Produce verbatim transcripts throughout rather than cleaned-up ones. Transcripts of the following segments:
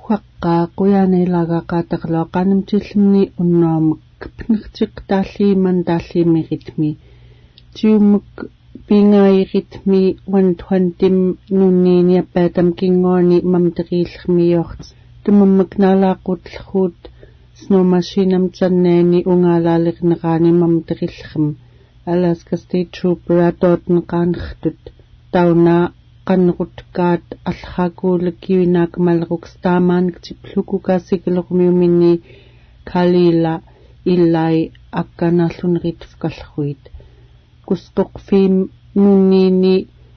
Huaqqa quyaanilaga qaataqluaqanamtillimni unnaamuk pnertiq taalliiman taalliimiritmi tiumuk pingaayiritmi one twenty nunniini appaatam kingooni mamteriillmiyorts tumammak naalaaqutllruut snowmashinam tanneeni ungaalaalirneraani mamterillrim Alaska State Trooper atootn qaanrtut tauna qanrutkaat allhaakuulakkiuinaak malruks taamaanik tiplukukaasikilermiuminni kalila illai akkanallunritfkalluit kusqoqfiim nunniini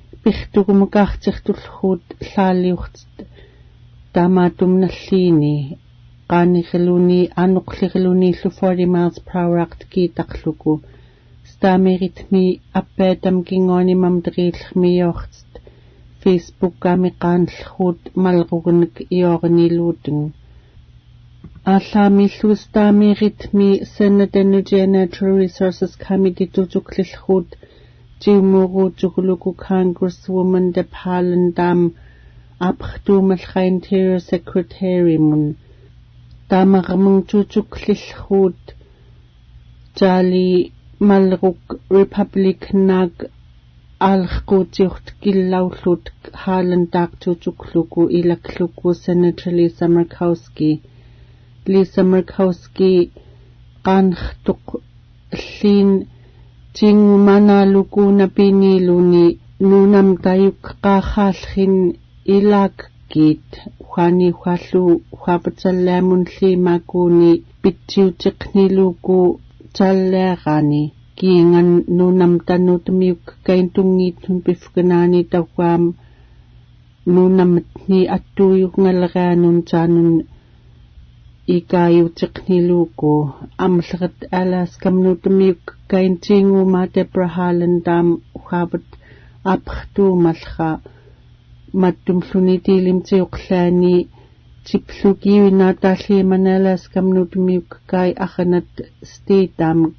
pirtukumakaartirtullruut llaaliurtit taamaatumnalliini qaaniriluni anuqliriluniillu forty miles per hour aqtkiitaqluku staameritmi appaatam kingooni mamteriillmiyortit Facebook kami qaanllruut malrugunik iorniluutun Allaamillu staameritmi Senate Energy and Natural Resources Committee tutuklillruut tiumuruutuguluku Congresswoman Deb Haaland dam apxtuumalqa Interior Secretary mun taamaqamung tutuklillruut taali malruk Republican-naak aalqquutiurt killaullut Haaland-taaqtutukluku ilakluku Senator Lisa Murkowski Lisa Murkowski qaanrtuq lliin tingumanaaluku napiniluni nunam tayuk qaaqaallrin ilaakkiit huani huallu huapatallaamun liimaakuni pitsiutiqniluku talleerani kiingan nunam tanutumiuk kaintungiitun pifkanaani tawwaam nunamatni attuuyungaleraanun taanun ikaayutiqniluku amllerat Alaska mnutumiuk kaintingumaa Deborah Haaland dam huapat apxtuumalqa mattumllunitiilimtiuqlaani tiplukiuinaa taalliiman Alaska mnutumiuk kai aqanat state daamik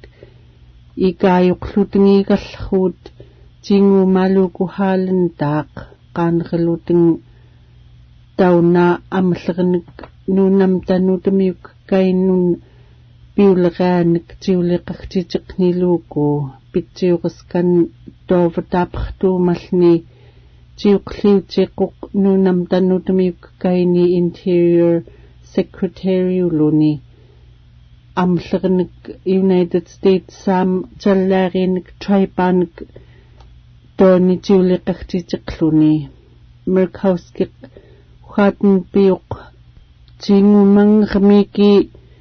ikaayuqlutingiigalluut tinguumaaluku Haaland-taaq qaanriluteng tauna amllernik nunam tanutumiuk kainun piuleraanik tiuliqartitiqniluku pitsiuqaskan toovataapxtuumalni tiuqliutiquq nunam tanutumiuk kaini Interior Secretary uluni amllernik United States sam tallaarinik traipanik tooni tiuliqartitiqluni Murkowski huaten piuq tingumangermiki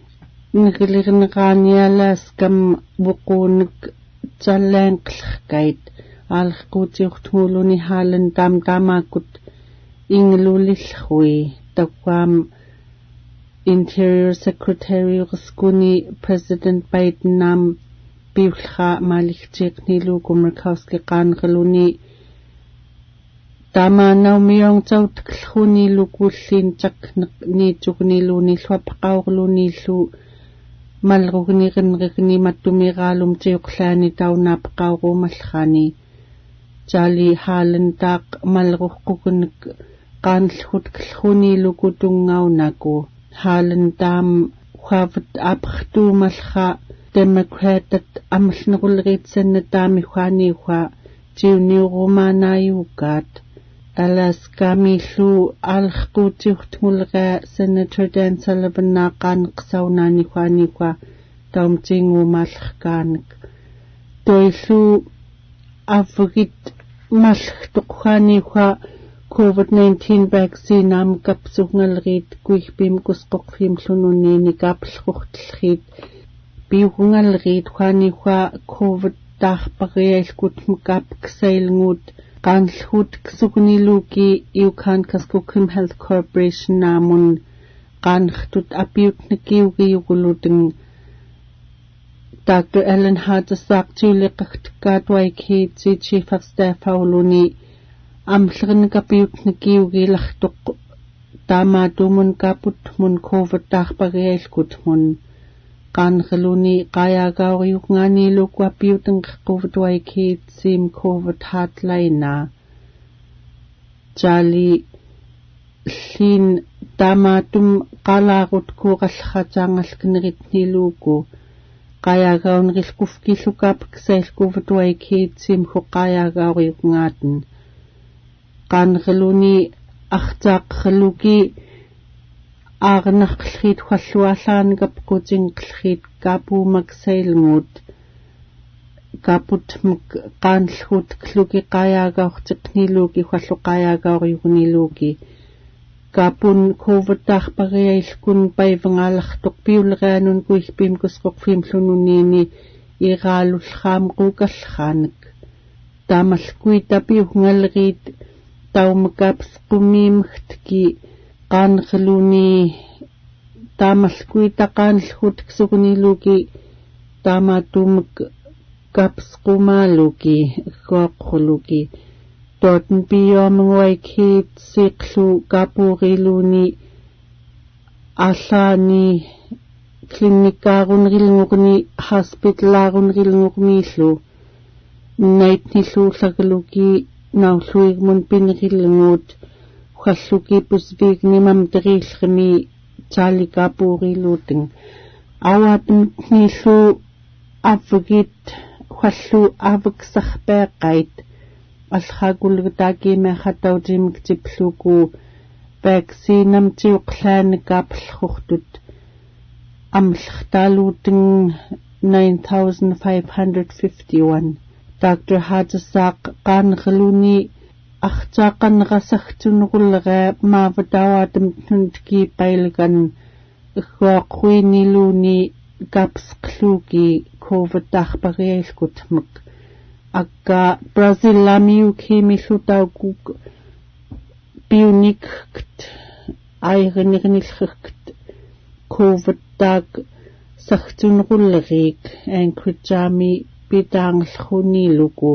ngilirneraanialaskam wuquunik tallaanqillerkait aalqquutiurtmuuluni Haaland taam taamaakut inglulillrui tawwaam Interior Secretary Ruskuni President Biden naam piullqa maaligtiiqniluku Murkowski qaanriluni taamaanaumiong tautklluni lukullin takniitukniluni lluapaqaurluniillu malrugniqinriqni mattumiraalum tiuqlaani taunaapaqaurumalqani taali Haaland-taaq malruqqukunik qaanllhutklluni lukutungaunaku Haaland-taam huavat apxtuumalqa Democratat amallnequlleritsanna taami huani hua tiuniurumaanaayuukaat Alaska miillu aalqquutiurtmulqa Senator Dan Sullivan naaqaanqsaunaani huani hua taumtinguumaallerkaanik toillu avgit mallertuqhuani hua COVID nineteen vaccine am kapsugngalriit kuihpim kusqoqfim llununiini kaapllruqtllriit piugungalriit huani hua COVID taarparialkutmukap ksailngut qaanllhut ksugniluki Yukon Kuskokwim Health Corporation naamun qaanrtut apiutnikiugiyuguluteng Doctor Ellen Hardesaaq tiuliqartkaat Y K T Chief of Staff hauluni amllernikapiyutnikiugilartuq taamaatumun kaputmun COVID taarparialkutmun qaanriluni qaayagauriuqngaaniiluku apiyutenqeqquvut Y K Tsim COVID hotline taali lliin Tamatum qalaagut kuuqallaqataangalkineritniluuku qayaagaunrilkufkillukapik sailkuvatwaikhiitsim huqayaagauriuqngaatin qaanqaluni artaaqqiluki aagnaqlriit hualluallaanigap kutinqlriit kaapuumaksailnguut kaaputmak qaanlhut kluki qayaagaortiqniluuki hualluqayaagauriuguniluuki kaapun covid-taarpariailkun paivangaalartoq piulerianun kuilpiim kusqoqfiimlununiini iraalullraamquukallraanak taamalkui tapiuhngalriit taumakaps qumiimagtki qaanqaluni taamalkui taqaanlhut ksuguniluuki taamaatuumak kaps qumaaluuki qoqquluki Dorten bioamangwaikhiit siqlu kapuuriluni allani klinikaagunrilngugni hospitalaagunrilngugniillu naitnilluullagaluki naulluigmun pinrilnguut hualluki pusviignimam teriillrimi taali kapuuriluuteng awaatamniillu avgit huallu avksarpeeqqait алхаагуллутаакиимеахатаутимиктиплуку вакцинамтиуқлааникаапаллхуртут амлхтаалуутин nine thousand five hundred fifty-one Doctor Hajasaq qaanqaluni артааққаннерасартунеруллериа мааватауаатамтнунтки пайлган иггуаққуинилууни капсқлууки covid-таарпариалкутмак akka Brazil lamiu kimillutaukuk bionikt aigenirnillerkt covid-taak sartunrullerik ankritsami pitaangluniluku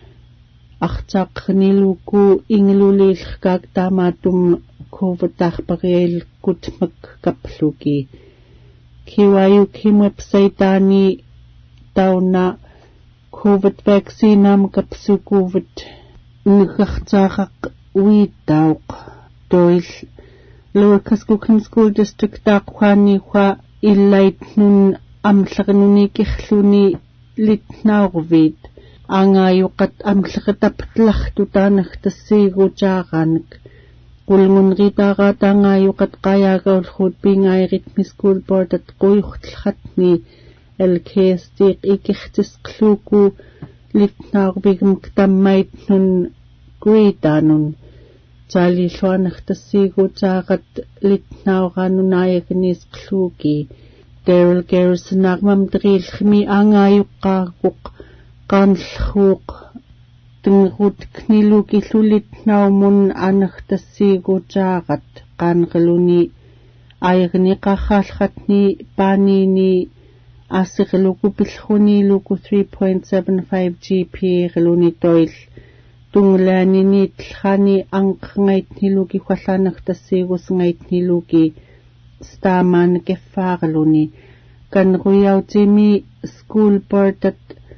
artaaqniluku inglulillerkaak taamaatum covid-taarparial kutmak kapluki kiwayu kim websiteani tauna COVID vaccine am kapsu COVID ngartaaraq uitauq toil Lower Kuskokwim School District taqquani wa illaitnun amlernuni kirluni litnaurvit angayuqat amlqataptlartu taanartassiiguutaaranak qulngunritaaraat angayuqat qayaagaulluut pingaairitmi school board at quyurtlratni الكيستيق إكختسقلوكو لتناغ بيغمك تمايتنون قويتانون تالي شوانخ تسيغو تاغت لتناغانو نايغنيس قلوكي ديرل جيرسناغ ممدغيل خمي آنغا يقاقوق قان الخوق تنغوت كنيلوكي لو لتناغمون آنخ تسيغو تاغت قان غلوني آيغني قاخالختني بانيني Asiqiluku pilhuniluku three point seven five G P A qiluni toil tunglaanini tlhani anqngaitniluki huallanaqtassiigusngaitniluki staamaan keffaaqaluni kanruyautimi school boardat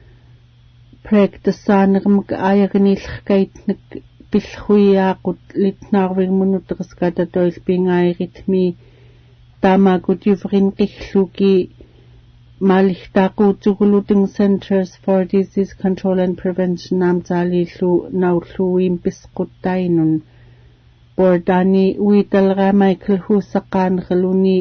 practiceaanermak ayagnillerkaitnak pilhuyaaqut litnaarvigmunutteqaskata toil pingaayiritmi taamakut yuvrin qilluki Malihtaquutuguluting Centers for Disease Control and Prevention namtaalillu naulluim pisquttainun bordani uitalra Michael Husaqaanqaluni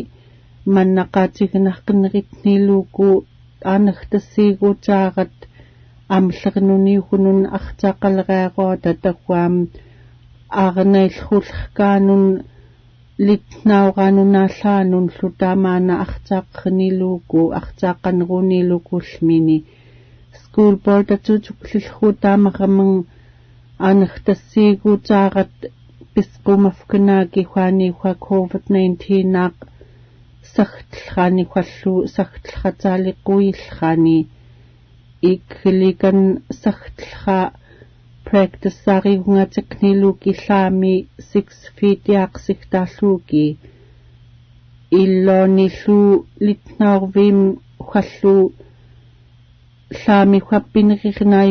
mannaqaatignarqinneritniluku aanertassiiguutaarat amllernuni hunun artaqalreaqoota taqwaam aaarnaillullerkaanun litnauqanunallaanun llutamaana artaaqniluku artaaqanrunilukullmini school board atutuklillhuutaamaqamang anertassiiguutaarat pisqumafkanaaki huani hua covid nineteen naaq sartlrani huallu sartlrataaliquillrani ikkilikan sartlra practice sari hunga tekniluki llami six feet yaaqsigtaalluuki illonillu litnaarvim huallu llami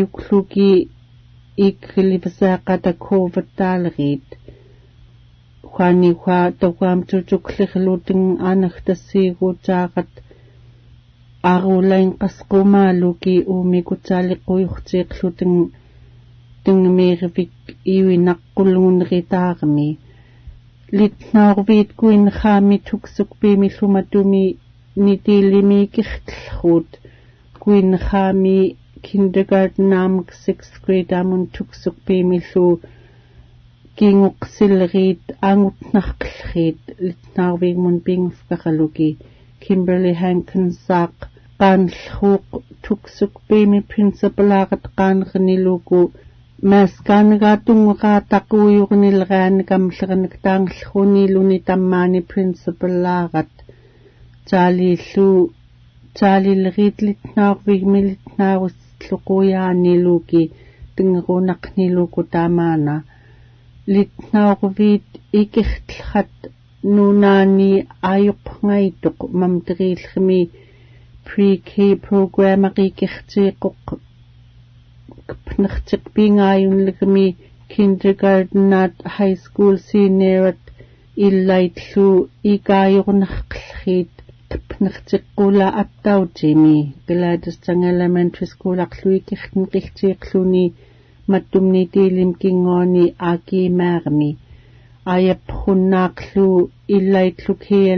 huappineriqnaayukluki ikkilivasaaqata covid taaleriit Juani hua tawam tutuklikhluting anahtasiigutaqat arulain qasqumaluki umikutaliquyurtiiqluting tingmiirvik iwinaqqulunritaarmi litnaurvit kuin khami tuksukpimillumatumi nitilimikirtlhut kuin khami kindergarten namk sixth grade amun tuksukpimillu kinguqsilrit angutnarqlrit litnaurvik mun pingufqaqaluki Kimberly Hankins saq qanlhuq tuksukpimi principalaqat qanqniluku maskanagatunguqaataquyurnilraan kamllerniktaanglhuniluni tammaani principalaqat taalillu taalilritlittnaarvik militnaarustluquyaaniluki tingerunaqniluku taamaana litnaarvit ikirtlhat nunaani ayuqngaytuq mamteriillrimi pre-K program aqikirtiiquq kpnertiqpingaayunlagmi kindergarten at high school senior illaitlu ikaayurnarqllrit kpnertiqqula attautimi Gladstone elementary school aqluikirtin qiltiiqluni mattumni tiilim kingooni aakiimaarmi ayapxunnaaqlu illaitlu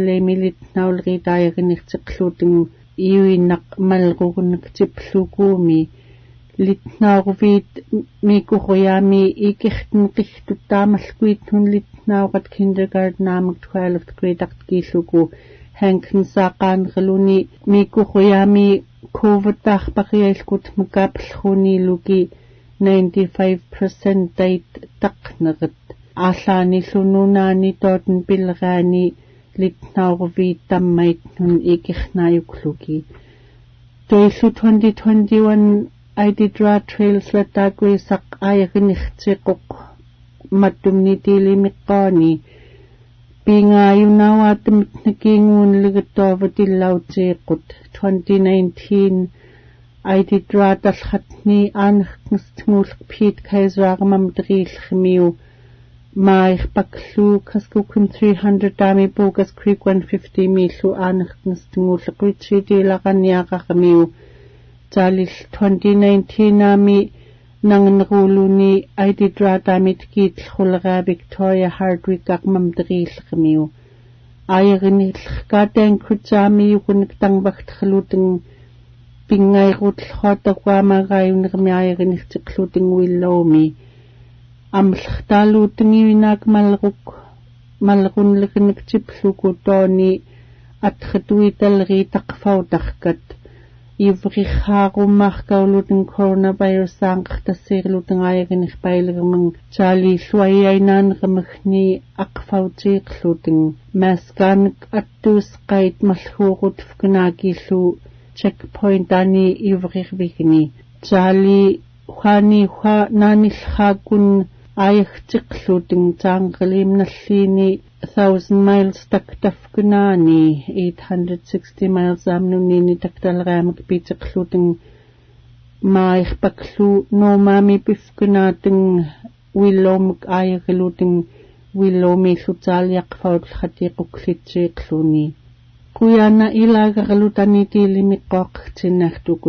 kiyalemilitnaulritaayagniqtiqluting iuinnaq malqugunniqtiplukuumi litnaurvit mikuryaami ikirtin qihtuttaamalkuitnun litnaurat kindergarten aamak twelfth grade aqtkiilluku hankinsaqaanrluni mikuryaami covid-taarparialkut makaplhuniluki ninety-five percent dait taqnerit ааллааниллунунаани тоотен пилераани литнаурвит таммаитнун икернааюклуки тоиллу twenty twenty-one Ididra Trails латаакуисақ аягниртиқоқ маттумни тилимиққаани пингааюнауаатамт накингуунлигаттоова тиллаутииққут twenty nineteen Ididra талхатни аанеркнстмуулеқ пит кайзуармам териллхмиу Maich Baklu Kaskukun three hundred Dami Bogas Creek one fifty Milu Anaknstungulakrichi de Laganyakamiu Jalil twenty nineteen Nami Nanganruluni Ididra Damit Git Hulra Victoria Hardwick Akmam Drillamiu Ayarinil Gaden Kujami Yukuntang Bachtluting Pingai Rut Hotawama Rayun Ramiayarinil Tikluting Willomi амлхталуутнгивинак малрук малрунлэгнэгтиплуку тоони атхатуиталри тақфаутаркат иврихааруммааркаулутэн коронавирус аангертассиирлутэнгааяганерпайлэгэрмэн таалииллуайяйнаанерамагни ақфаутииқлутэн маскаанк аттуусқайт малхуурут фкнаакиллу checkpoint ани иврирвигни таали ухаани уха нааниллхааккун аягтиқлутэн таангалимналлиини thousand miles тактафкунаани eight hundred sixty miles амнунини такталераамак питеқлутэн маихпаклу номами пифкунаатэн вилломк аягалутэн вилломи лутаалиақфаутлхатиқуклитсииқлуни куяна илагерлутани тилимиққоқтиннартуку